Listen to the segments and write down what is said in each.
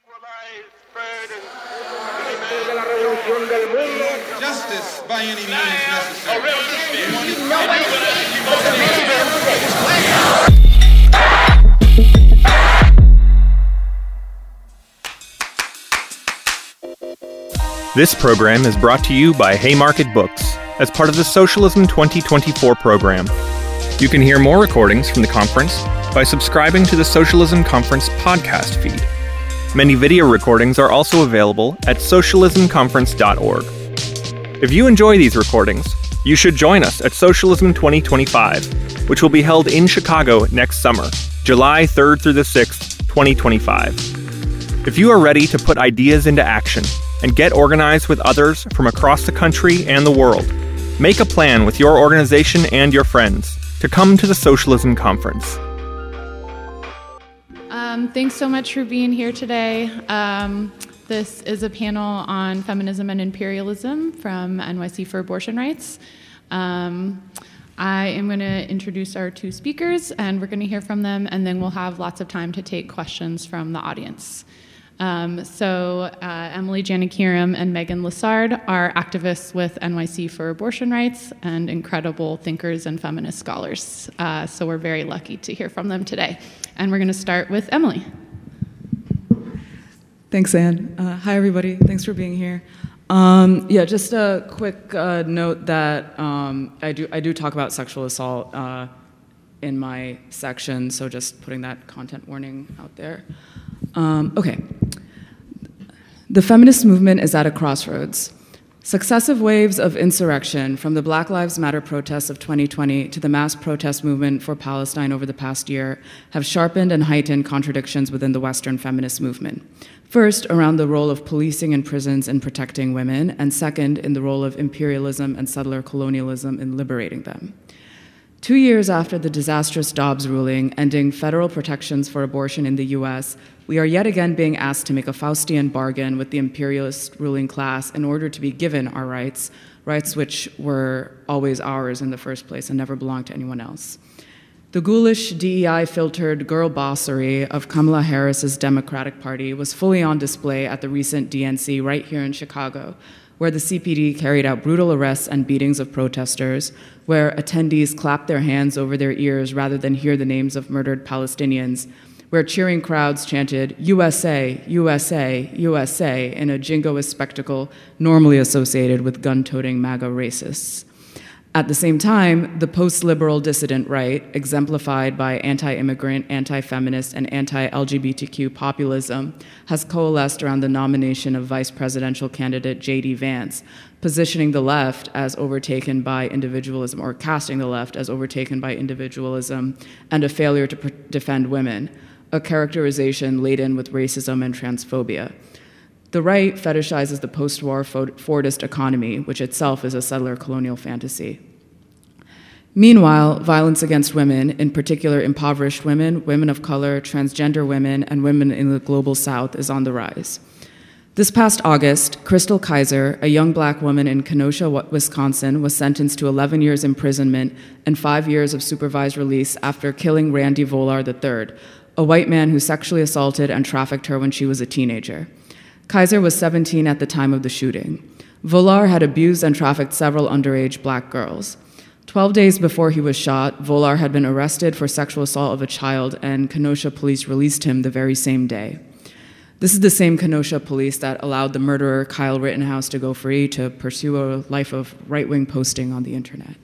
Justice by any means necessary. This program is brought to you by Haymarket Books as part of the Socialism 2024 program. You can hear more recordings from the conference by subscribing to the Socialism Conference podcast feed. Many video recordings are also available at socialismconference.org. If you enjoy these recordings, you should join us at Socialism 2025, which will be held in Chicago next summer, July 3rd through the 6th, 2025. If you are ready to put ideas into action and get organized with others from across the country and the world, make a plan with your organization and your friends to come to the Socialism Conference. Thanks so much for being here today. This is a panel on feminism and imperialism from NYC for Abortion Rights. I am going to introduce our two speakers, and we're going to hear from them, and then we'll have lots of time to take questions from the audience. Emily Janikiram and Megan Lessard are activists with NYC for Abortion Rights and incredible thinkers and feminist scholars. So we're very lucky to hear from them today. And we're going to start with Emily. Thanks, Anne. Hi, everybody. Thanks for being here. Just a quick note that I do talk about sexual assault in my section, so just putting that content warning out there. Okay. The feminist movement is at a crossroads. Successive waves of insurrection, from the Black Lives Matter protests of 2020 to the mass protest movement for Palestine over the past year, have sharpened and heightened contradictions within the Western feminist movement. First, around the role of policing in prisons in protecting women, and second, in the role of imperialism and settler colonialism in liberating them. 2 years after the disastrous Dobbs ruling ending federal protections for abortion in the US, we are yet again being asked to make a Faustian bargain with the imperialist ruling class in order to be given our rights which were always ours in the first place and never belonged to anyone else. The ghoulish DEI-filtered girl bossery of Kamala Harris's Democratic Party was fully on display at the recent DNC right here in Chicago, where the CPD carried out brutal arrests and beatings of protesters, where attendees clapped their hands over their ears rather than hear the names of murdered Palestinians, where cheering crowds chanted, "USA, USA, USA," in a jingoist spectacle normally associated with gun-toting MAGA racists. At the same time, the post-liberal dissident right, exemplified by anti-immigrant, anti-feminist, and anti-LGBTQ populism, has coalesced around the nomination of vice presidential candidate J.D. Vance, positioning the left as overtaken by individualism, or casting the left as overtaken by individualism and a failure to defend women, a characterization laden with racism and transphobia. The right fetishizes the post-war Fordist economy, which itself is a settler colonial fantasy. Meanwhile, violence against women, in particular impoverished women, women of color, transgender women, and women in the global South, is on the rise. This past August, Crystal Kaiser, a young black woman in Kenosha, Wisconsin, was sentenced to 11 years imprisonment and 5 years of supervised release after killing Randy Volar III, a white man who sexually assaulted and trafficked her when she was a teenager. Kaiser was 17 at the time of the shooting. Volar had abused and trafficked several underage black girls. 12 days before he was shot, Volar had been arrested for sexual assault of a child, and Kenosha police released him the very same day. This is the same Kenosha police that allowed the murderer Kyle Rittenhouse to go free to pursue a life of right-wing posting on the internet.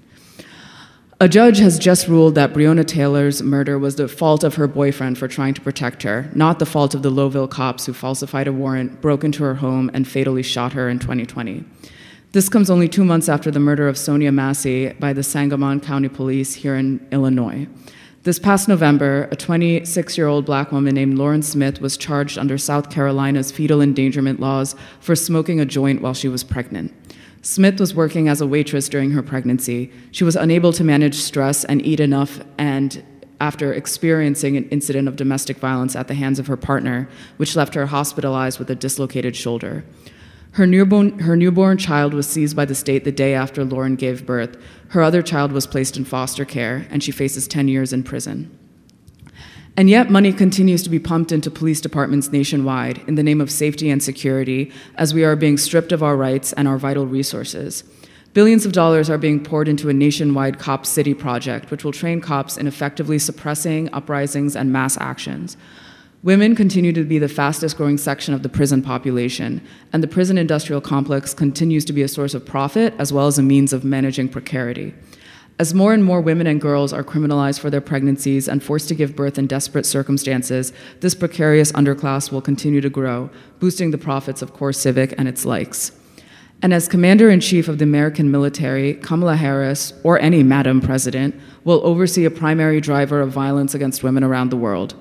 A judge has just ruled that Breonna Taylor's murder was the fault of her boyfriend for trying to protect her, not the fault of the Lowville cops who falsified a warrant, broke into her home, and fatally shot her in 2020. This comes only 2 months after the murder of Sonia Massey by the Sangamon County Police here in Illinois. This past November, a 26-year-old black woman named Lauren Smith was charged under South Carolina's fetal endangerment laws for smoking a joint while she was pregnant. Smith was working as a waitress during her pregnancy. She was unable to manage stress and eat enough, and after experiencing an incident of domestic violence at the hands of her partner, which left her hospitalized with a dislocated shoulder. Her newborn child was seized by the state the day after Lauren gave birth. Her other child was placed in foster care, and she faces 10 years in prison. And yet money continues to be pumped into police departments nationwide in the name of safety and security as we are being stripped of our rights and our vital resources. Billions of dollars are being poured into a nationwide Cop City project, which will train cops in effectively suppressing uprisings and mass actions. Women continue to be the fastest growing section of the prison population, and the prison industrial complex continues to be a source of profit as well as a means of managing precarity. As more and more women and girls are criminalized for their pregnancies and forced to give birth in desperate circumstances, this precarious underclass will continue to grow, boosting the profits of CoreCivic and its likes. And as Commander-in-Chief of the American military, Kamala Harris, or any Madam President, will oversee a primary driver of violence against women around the world,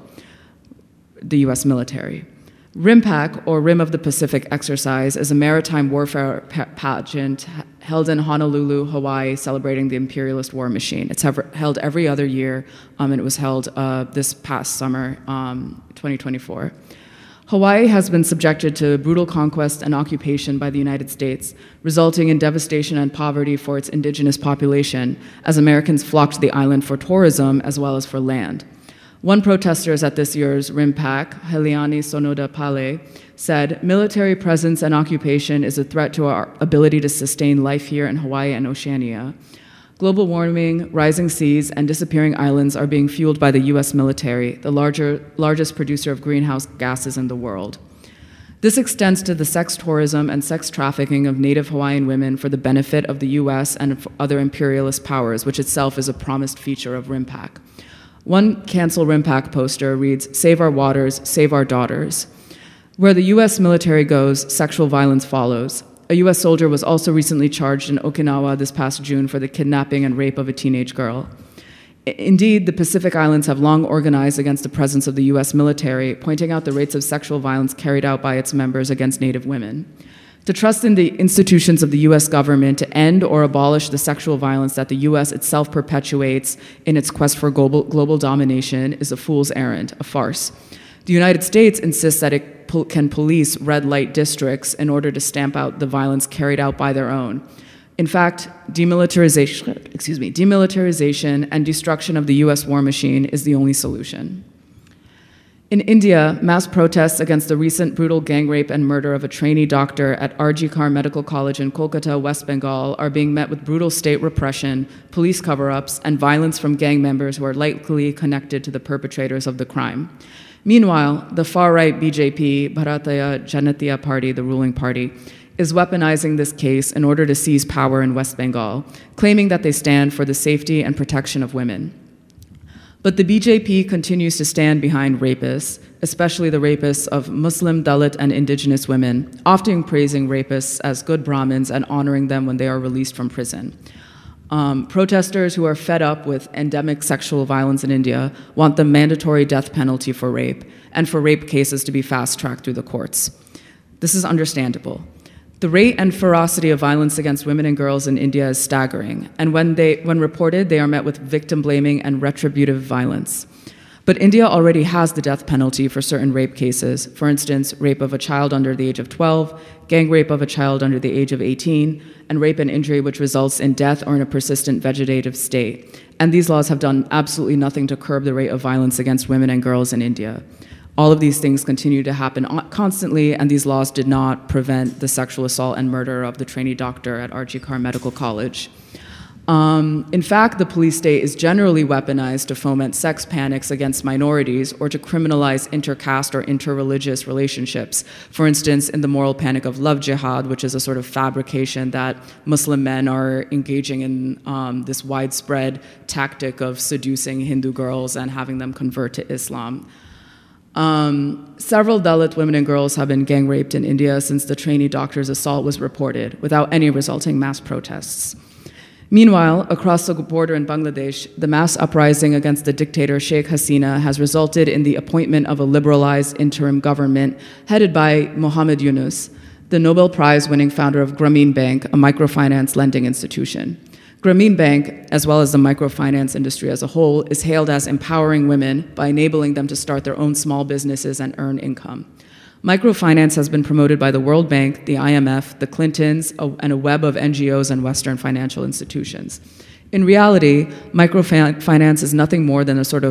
the U.S. military. RIMPAC, or Rim of the Pacific exercise, is a maritime warfare pageant held in Honolulu, Hawaii, celebrating the imperialist war machine. It's held every other year, and it was held this past summer, 2024. Hawaii has been subjected to brutal conquest and occupation by the United States, resulting in devastation and poverty for its indigenous population, as Americans flocked to the island for tourism as well as for land. One protester at this year's RIMPAC, Heliani Sonoda Pale, said, "Military presence and occupation is a threat to our ability to sustain life here in Hawaii and Oceania. Global warming, rising seas, and disappearing islands are being fueled by the U.S. military, the largest producer of greenhouse gases in the world. This extends to the sex tourism and sex trafficking of Native Hawaiian women for the benefit of the U.S. and other imperialist powers, which itself is a promised feature of RIMPAC." One Cancel RIMPAC poster reads, "Save our waters, save our daughters." Where the U.S. military goes, sexual violence follows. A U.S. soldier was also recently charged in Okinawa this past June for the kidnapping and rape of a teenage girl. Indeed, the Pacific Islands have long organized against the presence of the U.S. military, pointing out the rates of sexual violence carried out by its members against Native women. To trust in the institutions of the U.S. government to end or abolish the sexual violence that the U.S. itself perpetuates in its quest for global domination is a fool's errand, a farce. The United States insists that it can police red light districts in order to stamp out the violence carried out by their own. In fact, demilitarization and destruction of the U.S. war machine is the only solution. In India, mass protests against the recent brutal gang rape and murder of a trainee doctor at RG Kar Medical College in Kolkata, West Bengal, are being met with brutal state repression, police cover-ups, and violence from gang members who are likely connected to the perpetrators of the crime. Meanwhile, the far-right BJP, Bharatiya Janata Party, the ruling party, is weaponizing this case in order to seize power in West Bengal, claiming that they stand for the safety and protection of women. But the BJP continues to stand behind rapists, especially the rapists of Muslim, Dalit, and indigenous women, often praising rapists as good Brahmins and honoring them when they are released from prison. Protesters who are fed up with endemic sexual violence in India want the mandatory death penalty for rape, and for rape cases to be fast-tracked through the courts. This is understandable. The rate and ferocity of violence against women and girls in India is staggering, and when reported, they are met with victim blaming and retributive violence. But India already has the death penalty for certain rape cases, for instance, rape of a child under the age of 12, gang rape of a child under the age of 18, and rape and injury which results in death or in a persistent vegetative state. And these laws have done absolutely nothing to curb the rate of violence against women and girls in India. All of these things continue to happen constantly, and these laws did not prevent the sexual assault and murder of the trainee doctor at RG Kar Medical College. In fact, the police state is generally weaponized to foment sex panics against minorities or to criminalize intercaste or interreligious relationships. For instance, in the moral panic of love jihad, which is a sort of fabrication that Muslim men are engaging in this widespread tactic of seducing Hindu girls and having them convert to Islam. Several Dalit women and girls have been gang raped in India since the trainee doctor's assault was reported, without any resulting mass protests. Meanwhile, across the border in Bangladesh, the mass uprising against the dictator Sheikh Hasina has resulted in the appointment of a liberalized interim government headed by Mohammed Yunus, the Nobel Prize-winning founder of Grameen Bank, a microfinance lending institution. Grameen Bank, as well as the microfinance industry as a whole, is hailed as empowering women by enabling them to start their own small businesses and earn income. Microfinance has been promoted by the World Bank, the IMF, the Clintons, and a web of NGOs and Western financial institutions. In reality, microfinance is nothing more than a sort of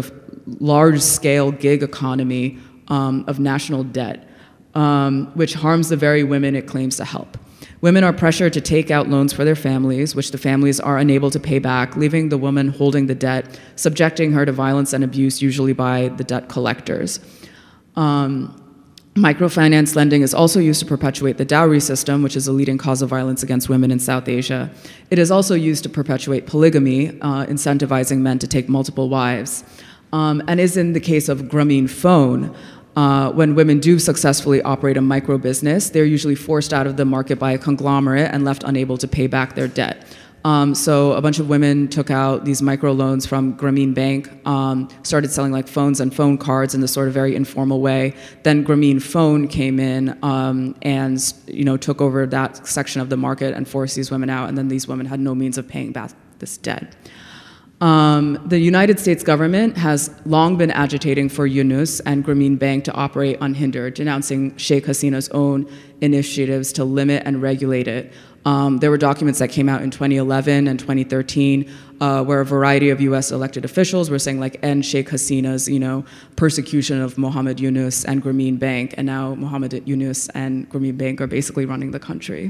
large-scale gig economy of national debt, which harms the very women it claims to help. Women are pressured to take out loans for their families, which the families are unable to pay back, leaving the woman holding the debt, subjecting her to violence and abuse, usually by the debt collectors. Microfinance lending is also used to perpetuate the dowry system, which is a leading cause of violence against women in South Asia. It is also used to perpetuate polygamy, incentivizing men to take multiple wives. And is in the case of Grameenphone, when women do successfully operate a micro business, they're usually forced out of the market by a conglomerate and left unable to pay back their debt. So a bunch of women took out these micro loans from Grameen Bank, started selling like phones and phone cards in this sort of very informal way. Then Grameenphone came in and took over that section of the market and forced these women out, and then these women had no means of paying back this debt. The United States government has long been agitating for Yunus and Grameen Bank to operate unhindered, denouncing Sheikh Hasina's own initiatives to limit and regulate it. There were documents that came out in 2011 and 2013 where a variety of U.S. elected officials were saying, like, end Sheikh Hasina's, persecution of Mohammed Yunus and Grameen Bank, and now Mohammed Yunus and Grameen Bank are basically running the country.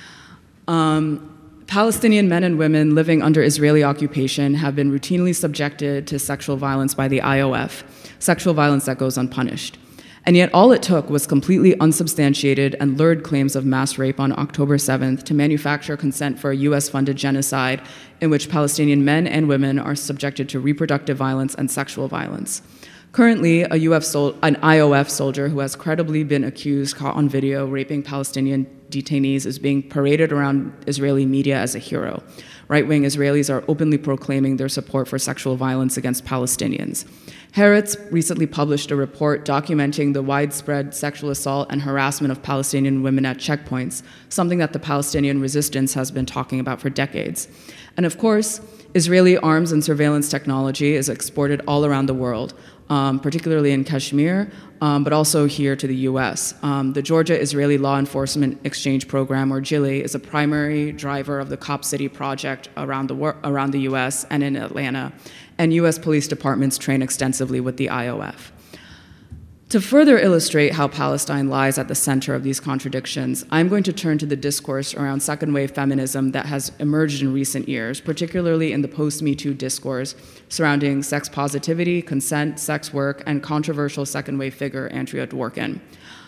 Palestinian men and women living under Israeli occupation have been routinely subjected to sexual violence by the IOF, sexual violence that goes unpunished. And yet all it took was completely unsubstantiated and lurid claims of mass rape on October 7th to manufacture consent for a US-funded genocide in which Palestinian men and women are subjected to reproductive violence and sexual violence. Currently, an IOF soldier who has credibly been accused, caught on video, raping Palestinian detainees is being paraded around Israeli media as a hero. Right-wing Israelis are openly proclaiming their support for sexual violence against Palestinians. Haaretz recently published a report documenting the widespread sexual assault and harassment of Palestinian women at checkpoints, something that the Palestinian resistance has been talking about for decades. And of course, Israeli arms and surveillance technology is exported all around the world, particularly in Kashmir, but also here to the US. The Georgia-Israeli Law Enforcement Exchange Program, or GILI, is a primary driver of the Cop City project around the US and in Atlanta, and US police departments train extensively with the IOF. To further illustrate how Palestine lies at the center of these contradictions, I'm going to turn to the discourse around second-wave feminism that has emerged in recent years, particularly in the post-Me Too discourse surrounding sex positivity, consent, sex work, and controversial second-wave figure Andrea Dworkin.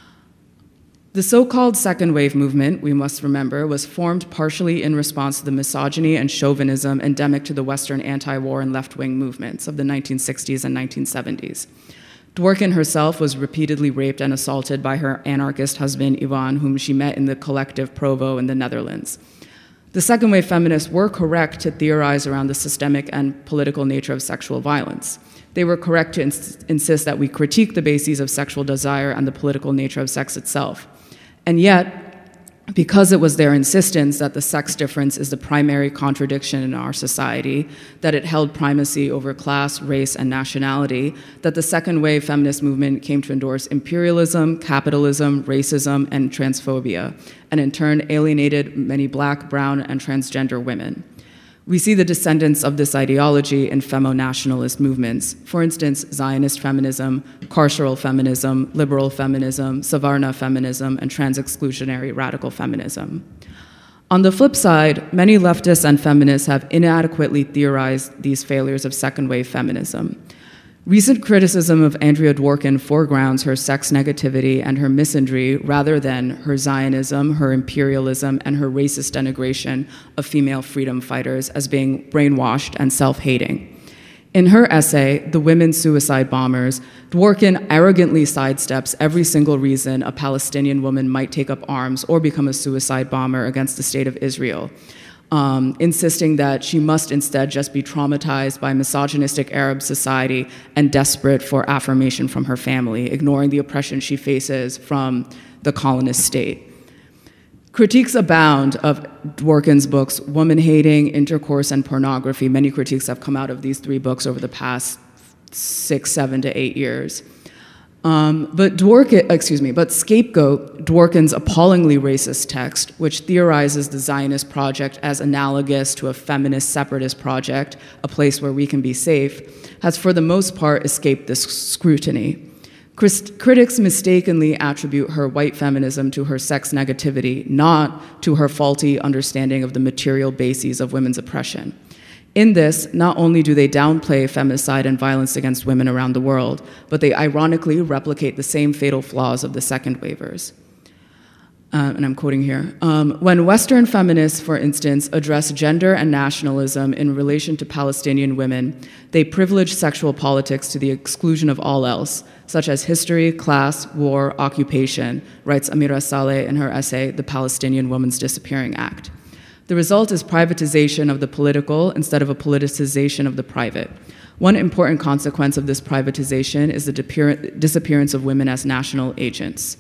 The so-called second-wave movement, we must remember, was formed partially in response to the misogyny and chauvinism endemic to the Western anti-war and left-wing movements of the 1960s and 1970s. Dworkin herself was repeatedly raped and assaulted by her anarchist husband, Ivan, whom she met in the collective Provo in the Netherlands. The second-wave feminists were correct to theorize around the systemic and political nature of sexual violence. They were correct to insist that we critique the bases of sexual desire and the political nature of sex itself. And yet, because it was their insistence that the sex difference is the primary contradiction in our society, that it held primacy over class, race, and nationality, that the second-wave feminist movement came to endorse imperialism, capitalism, racism, and transphobia, and in turn alienated many Black, brown, and transgender women. We see the descendants of this ideology in femo-nationalist movements. For instance, Zionist feminism, carceral feminism, liberal feminism, Savarna feminism, and trans-exclusionary radical feminism. On the flip side, many leftists and feminists have inadequately theorized these failures of second-wave feminism. Recent criticism of Andrea Dworkin foregrounds her sex negativity and her misandry rather than her Zionism, her imperialism, and her racist denigration of female freedom fighters as being brainwashed and self-hating. In her essay, The Women Suicide Bombers, Dworkin arrogantly sidesteps every single reason a Palestinian woman might take up arms or become a suicide bomber against the state of Israel, insisting that she must instead just be traumatized by misogynistic Arab society and desperate for affirmation from her family, ignoring the oppression she faces from the colonist state. Critiques abound of Dworkin's books, Woman-Hating, Intercourse, and Pornography. Many critiques have come out of these three books over the past 6, 7 to 8 years. But Scapegoat, Dworkin's appallingly racist text, which theorizes the Zionist project as analogous to a feminist separatist project, a place where we can be safe, has for the most part escaped this scrutiny. Critics mistakenly attribute her white feminism to her sex negativity, not to her faulty understanding of the material bases of women's oppression. In this, not only do they downplay feminicide and violence against women around the world, but they ironically replicate the same fatal flaws of the second waivers. And I'm quoting here. When Western feminists, for instance, address gender and nationalism in relation to Palestinian women, they privilege sexual politics to the exclusion of all else, such as history, class, war, occupation, writes Amira Saleh in her essay, The Palestinian Woman's Disappearing Act. The result is privatization of the political instead of a politicization of the private. One important consequence of this privatization is the disappearance of women as national agents.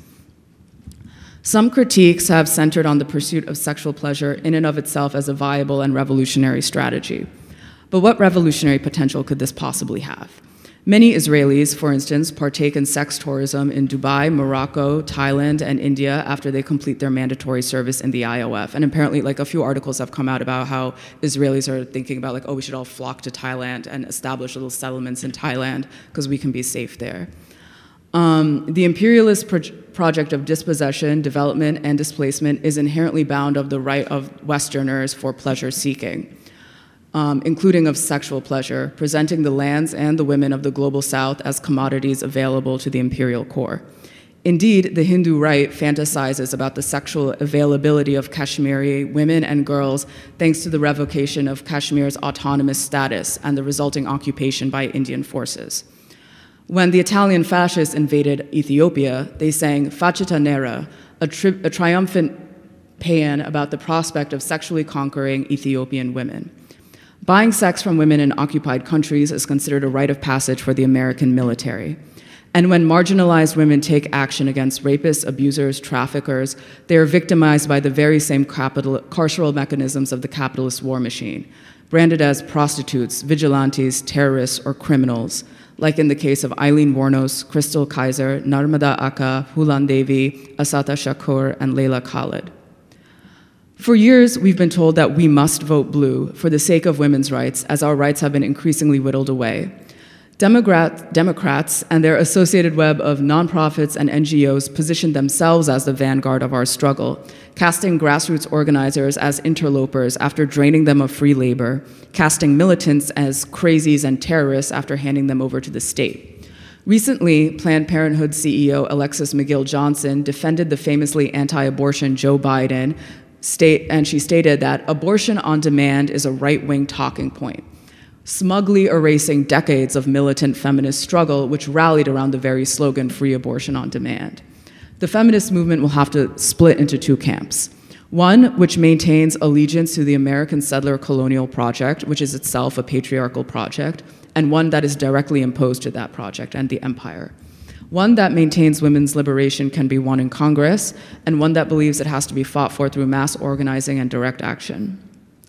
Some critiques have centered on the pursuit of sexual pleasure in and of itself as a viable and revolutionary strategy. But what revolutionary potential could this possibly have? Many Israelis, for instance, partake in sex tourism in Dubai, Morocco, Thailand, and India after they complete their mandatory service in the IOF. And apparently, a few articles have come out about how Israelis are thinking about, we should all flock to Thailand and establish little settlements in Thailand because we can be safe there. The imperialist project of dispossession, development, and displacement is inherently bound of the right of Westerners for pleasure seeking, including of sexual pleasure, presenting the lands and the women of the global South as commodities available to the imperial core. Indeed, the Hindu right fantasizes about the sexual availability of Kashmiri women and girls thanks to the revocation of Kashmir's autonomous status and the resulting occupation by Indian forces. When the Italian fascists invaded Ethiopia, they sang Facita Nera, a triumphant paean about the prospect of sexually conquering Ethiopian women. Buying sex from women in occupied countries is considered a rite of passage for the American military. And when marginalized women take action against rapists, abusers, traffickers, they are victimized by the very same carceral mechanisms of the capitalist war machine, branded as prostitutes, vigilantes, terrorists, or criminals, like in the case of Eileen Wuornos, Crystal Kaiser, Narmada Akka, Hulan Devi, Asata Shakur, and Leila Khalid. For years, we've been told that we must vote blue for the sake of women's rights, as our rights have been increasingly whittled away. Democrats and their associated web of nonprofits and NGOs position themselves as the vanguard of our struggle, casting grassroots organizers as interlopers after draining them of free labor, casting militants as crazies and terrorists after handing them over to the state. Recently, Planned Parenthood CEO Alexis McGill Johnson defended the famously anti-abortion Joe Biden, and she stated that abortion on demand is a right-wing talking point, smugly erasing decades of militant feminist struggle which rallied around the very slogan, free abortion on demand. The feminist movement will have to split into two camps. One, which maintains allegiance to the American settler colonial project, which is itself a patriarchal project, and one that is directly imposed to that project and the empire. One that maintains women's liberation can be won in Congress, and one that believes it has to be fought for through mass organizing and direct action.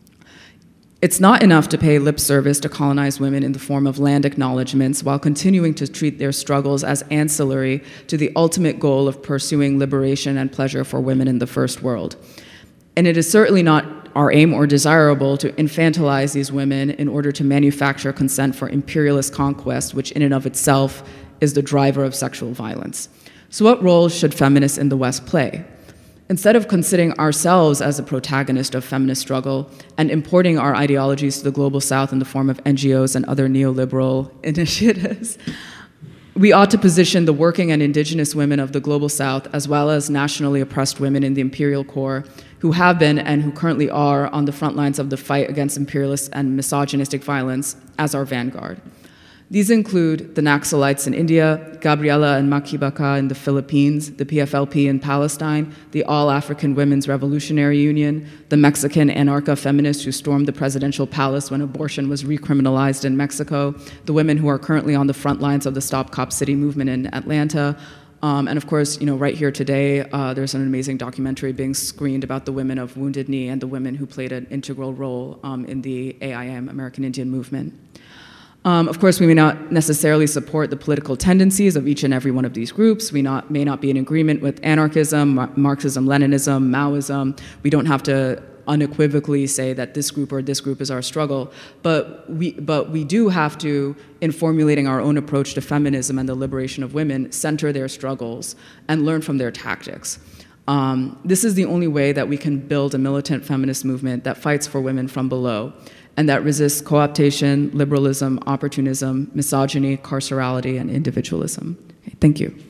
It's not enough to pay lip service to colonized women in the form of land acknowledgments while continuing to treat their struggles as ancillary to the ultimate goal of pursuing liberation and pleasure for women in the first world. And it is certainly not our aim or desirable to infantilize these women in order to manufacture consent for imperialist conquest, which in and of itself is the driver of sexual violence. So what role should feminists in the West play? Instead of considering ourselves as a protagonist of feminist struggle and importing our ideologies to the global South in the form of NGOs and other neoliberal initiatives, we ought to position the working and indigenous women of the global South, as well as nationally oppressed women in the imperial core, who have been and who currently are on the front lines of the fight against imperialist and misogynistic violence, as our vanguard. These include the Naxalites in India, Gabriela and Makibaka in the Philippines, the PFLP in Palestine, the All-African Women's Revolutionary Union, the Mexican anarcha-feminists who stormed the presidential palace when abortion was recriminalized in Mexico, the women who are currently on the front lines of the Stop Cop City movement in Atlanta, and of course, right here today, there's an amazing documentary being screened about the women of Wounded Knee and the women who played an integral role in the AIM, American Indian Movement. Of course, we may not necessarily support the political tendencies of each and every one of these groups. We may not be in agreement with anarchism, Marxism, Leninism, Maoism. We don't have to unequivocally say that this group or this group is our struggle, but we do have to, in formulating our own approach to feminism and the liberation of women, center their struggles and learn from their tactics. This is the only way that we can build a militant feminist movement that fights for women from below and that resists co-optation, liberalism, opportunism, misogyny, carcerality, and individualism. Okay, thank you.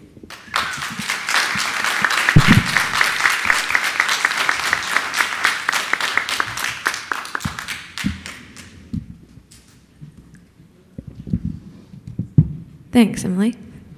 Thanks, Emily.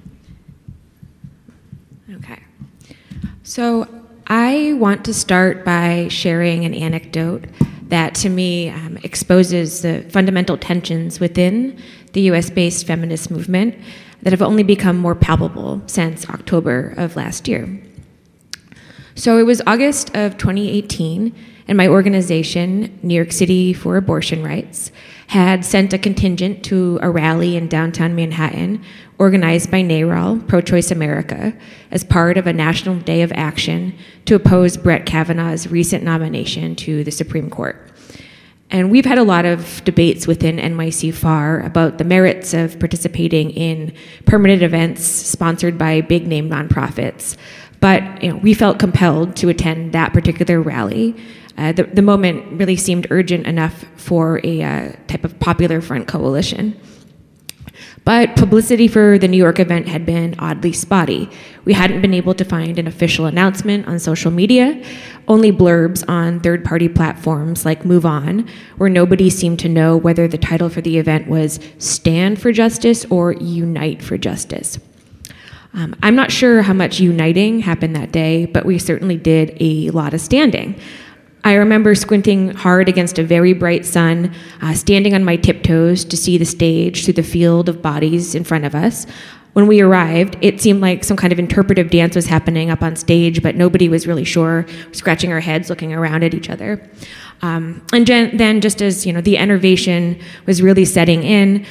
Okay. So I want to start by sharing an anecdote that to me exposes the fundamental tensions within the US-based feminist movement that have only become more palpable since October of last year. So it was August of 2018, and my organization, New York City for Abortion Rights, had sent a contingent to a rally in downtown Manhattan organized by NARAL, Pro-Choice America, as part of a national day of action to oppose Brett Kavanaugh's recent nomination to the Supreme Court. And we've had a lot of debates within NYC-FAR about the merits of participating in permanent events sponsored by big-name nonprofits. But we felt compelled to attend that particular rally. The moment really seemed urgent enough for a type of Popular Front coalition. But publicity for the New York event had been oddly spotty. We hadn't been able to find an official announcement on social media, only blurbs on third-party platforms like MoveOn, where nobody seemed to know whether the title for the event was Stand for Justice or Unite for Justice. I'm not sure how much uniting happened that day, but we certainly did a lot of standing. I remember squinting hard against a very bright sun, standing on my tiptoes to see the stage through the field of bodies in front of us. When we arrived, it seemed like some kind of interpretive dance was happening up on stage, but nobody was really sure, scratching our heads, looking around at each other. And then just as the enervation was really settling in,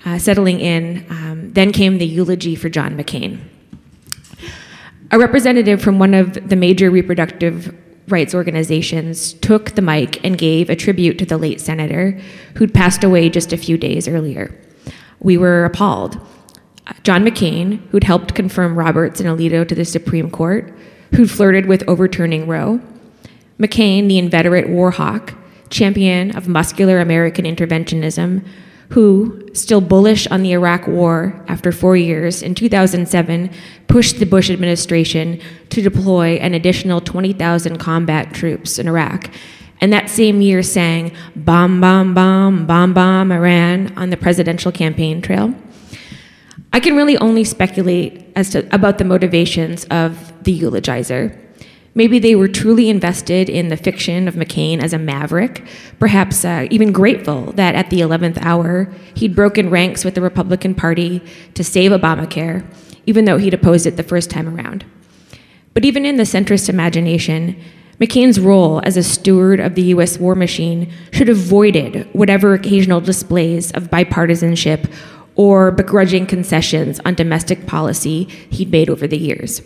then came the eulogy for John McCain. A representative from one of the major reproductive rights organizations took the mic and gave a tribute to the late senator who'd passed away just a few days earlier. We were appalled. John McCain, who'd helped confirm Roberts and Alito to the Supreme Court, who'd flirted with overturning Roe. McCain, the inveterate war hawk, champion of muscular American interventionism, who, still bullish on the Iraq War after 4 years, in 2007 pushed the Bush administration to deploy an additional 20,000 combat troops in Iraq, and that same year sang "Bomb, bomb, bomb, bomb, bomb, Iran" on the presidential campaign trail. I can really only speculate about the motivations of the eulogizer. Maybe they were truly invested in the fiction of McCain as a maverick, perhaps even grateful that at the 11th hour, he'd broken ranks with the Republican Party to save Obamacare, even though he'd opposed it the first time around. But even in the centrist imagination, McCain's role as a steward of the U.S. war machine should have voided whatever occasional displays of bipartisanship or begrudging concessions on domestic policy he'd made over the years.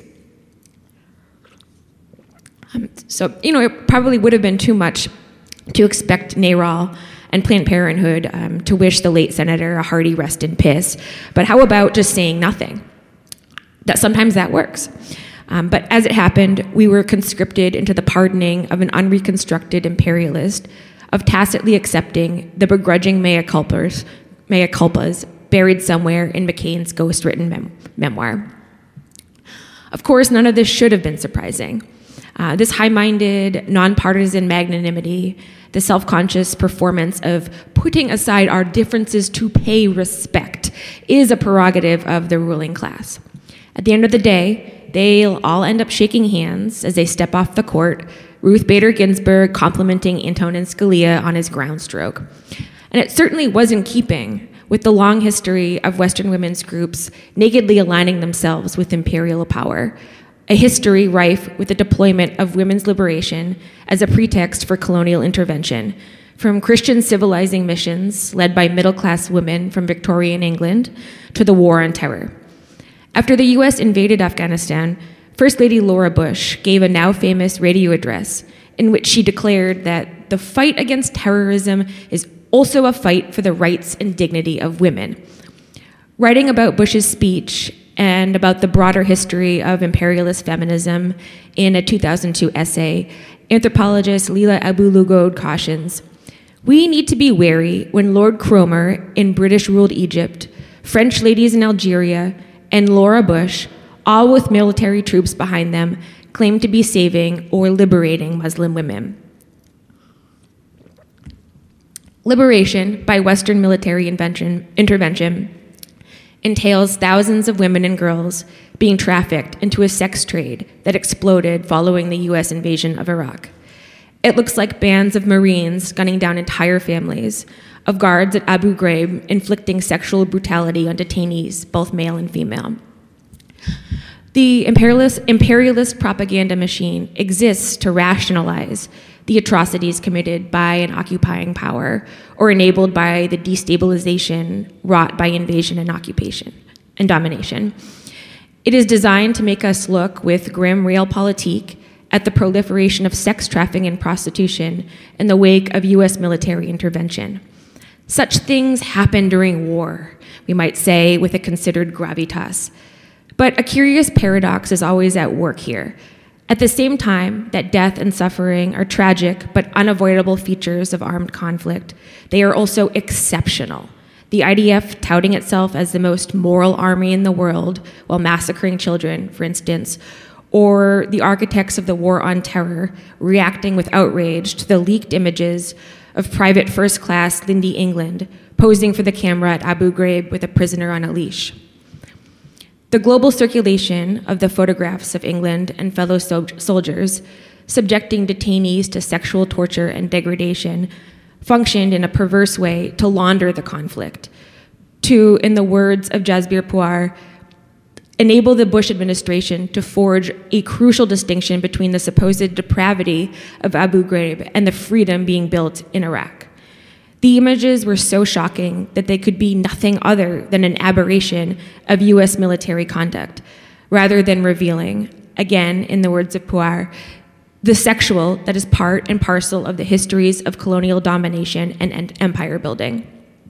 So, it probably would have been too much to expect NARAL and Planned Parenthood to wish the late senator a hearty rest in piss, but how about just saying nothing? Sometimes that works. But as it happened, we were conscripted into the pardoning of an unreconstructed imperialist, of tacitly accepting the begrudging mea culpas buried somewhere in McCain's ghost-written memoir. Of course, none of this should have been surprising. This high-minded, nonpartisan magnanimity, the self-conscious performance of putting aside our differences to pay respect, is a prerogative of the ruling class. At the end of the day, they'll all end up shaking hands as they step off the court, Ruth Bader Ginsburg complimenting Antonin Scalia on his groundstroke. And it certainly was in keeping with the long history of Western women's groups nakedly aligning themselves with imperial power, a history rife with the deployment of women's liberation as a pretext for colonial intervention, from Christian civilizing missions led by middle-class women from Victorian England to the War on Terror. After the US invaded Afghanistan, First Lady Laura Bush gave a now famous radio address in which she declared that the fight against terrorism is also a fight for the rights and dignity of women. Writing about Bush's speech and about the broader history of imperialist feminism in a 2002 essay, anthropologist Leila Abu-Lughod cautions, "We need to be wary when Lord Cromer in British-ruled Egypt, French ladies in Algeria, and Laura Bush, all with military troops behind them, claim to be saving or liberating Muslim women." Liberation by Western military intervention entails thousands of women and girls being trafficked into a sex trade that exploded following the US invasion of Iraq. It looks like bands of Marines gunning down entire families, of guards at Abu Ghraib inflicting sexual brutality on detainees, both male and female. The imperialist propaganda machine exists to rationalize the atrocities committed by an occupying power or enabled by the destabilization wrought by invasion and occupation and domination. It is designed to make us look with grim realpolitik at the proliferation of sex trafficking and prostitution in the wake of US military intervention. Such things happen during war, we might say with a considered gravitas. But a curious paradox is always at work here. At the same time that death and suffering are tragic but unavoidable features of armed conflict, they are also exceptional. The IDF touting itself as the most moral army in the world while massacring children, for instance, or the architects of the War on Terror reacting with outrage to the leaked images of Private First Class Lindy England posing for the camera at Abu Ghraib with a prisoner on a leash. The global circulation of the photographs of England and fellow soldiers subjecting detainees to sexual torture and degradation functioned in a perverse way to launder the conflict, to, in the words of Jasbir Puar, enable the Bush administration to forge a crucial distinction between the supposed depravity of Abu Ghraib and the freedom being built in Iraq. The images were so shocking that they could be nothing other than an aberration of US military conduct, rather than revealing, again, in the words of Puar, the sexual that is part and parcel of the histories of colonial domination and empire building.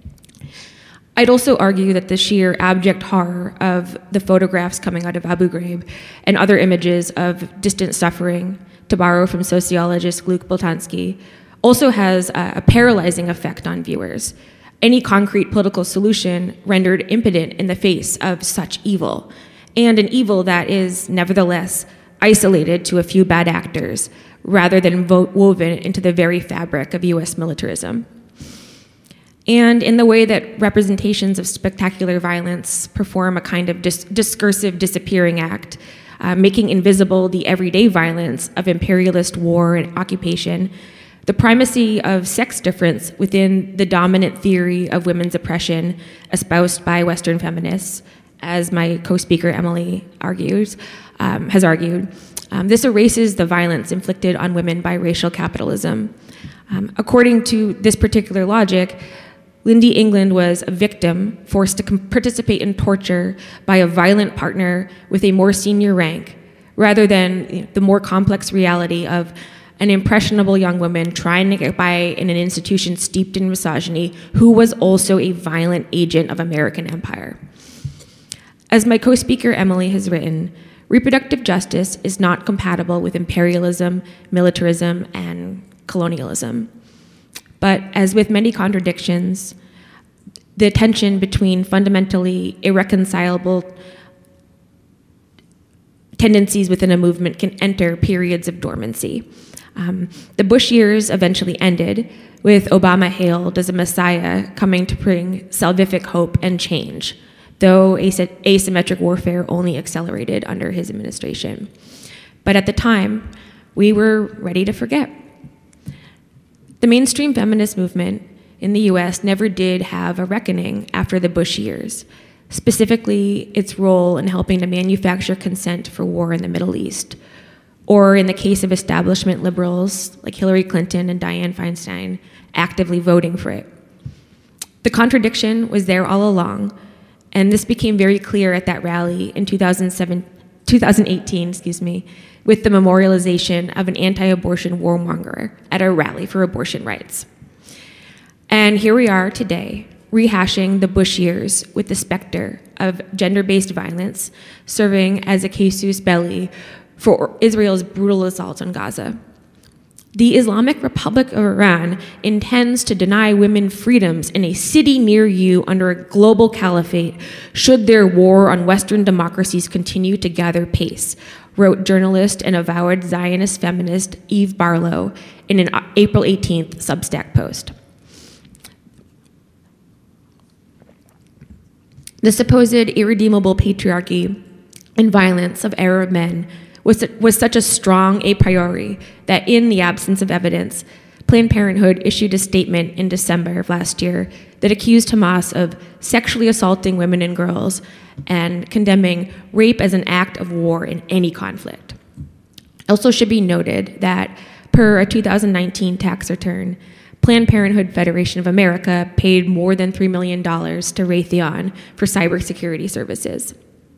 I'd also argue that the sheer abject horror of the photographs coming out of Abu Ghraib and other images of distant suffering, to borrow from sociologist Luke Boltanski, also has a paralyzing effect on viewers. Any concrete political solution rendered impotent in the face of such evil, and an evil that is nevertheless isolated to a few bad actors, rather than woven into the very fabric of US militarism. And in the way that representations of spectacular violence perform a kind of discursive disappearing act, making invisible the everyday violence of imperialist war and occupation, the primacy of sex difference within the dominant theory of women's oppression espoused by Western feminists, as my co-speaker Emily has argued, this erases the violence inflicted on women by racial capitalism. According to this particular logic, Lindy England was a victim forced to participate in torture by a violent partner with a more senior rank, rather than the more complex reality of an impressionable young woman trying to get by in an institution steeped in misogyny who was also a violent agent of American empire. As my co-speaker Emily has written, reproductive justice is not compatible with imperialism, militarism, and colonialism. But as with many contradictions, the tension between fundamentally irreconcilable tendencies within a movement can enter periods of dormancy. The Bush years eventually ended, with Obama hailed as a messiah coming to bring salvific hope and change, though asymmetric warfare only accelerated under his administration. But at the time, we were ready to forget. The mainstream feminist movement in the US never did have a reckoning after the Bush years, specifically its role in helping to manufacture consent for war in the Middle East, or in the case of establishment liberals like Hillary Clinton and Dianne Feinstein, actively voting for it. The contradiction was there all along, and this became very clear at that rally in 2018, with the memorialization of an anti-abortion warmonger at a rally for abortion rights. And here we are today, rehashing the Bush years with the specter of gender-based violence serving as a casus belli for Israel's brutal assault on Gaza. The Islamic Republic of Iran intends to deny women freedoms in a city near you under a global caliphate should their war on Western democracies continue to gather pace, wrote journalist and avowed Zionist feminist Eve Barlow in an April 18th Substack post. The supposed irredeemable patriarchy and violence of Arab men was such a strong a priori that in the absence of evidence, Planned Parenthood issued a statement in December of last year that accused Hamas of sexually assaulting women and girls and condemning rape as an act of war in any conflict. Also should be noted that per a 2019 tax return, Planned Parenthood Federation of America paid more than $3 million to Raytheon for cybersecurity services.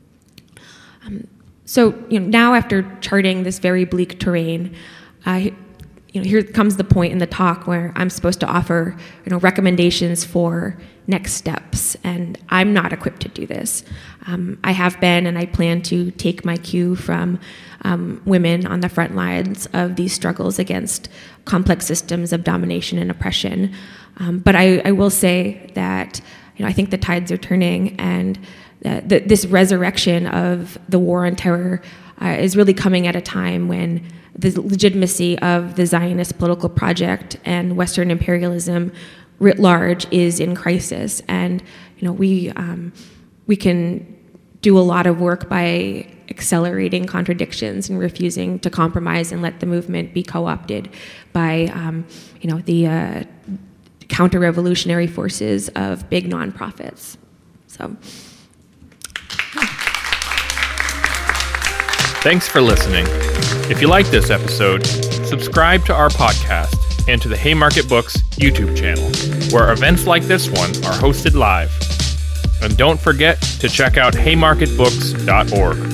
So now after charting this very bleak terrain, here comes the point in the talk where I'm supposed to offer recommendations for next steps, and I'm not equipped to do this. I have been, and I plan to take my cue from women on the front lines of these struggles against complex systems of domination and oppression. But I will say that I think the tides are turning, and this resurrection of the war on terror is really coming at a time when the legitimacy of the Zionist political project and Western imperialism writ large is in crisis. And we can do a lot of work by accelerating contradictions and refusing to compromise and let the movement be co-opted by the counter-revolutionary forces of big nonprofits. So. Thanks for listening. If you like this episode, subscribe to our podcast and to the Haymarket Books YouTube channel, where events like this one are hosted live. And don't forget to check out haymarketbooks.org.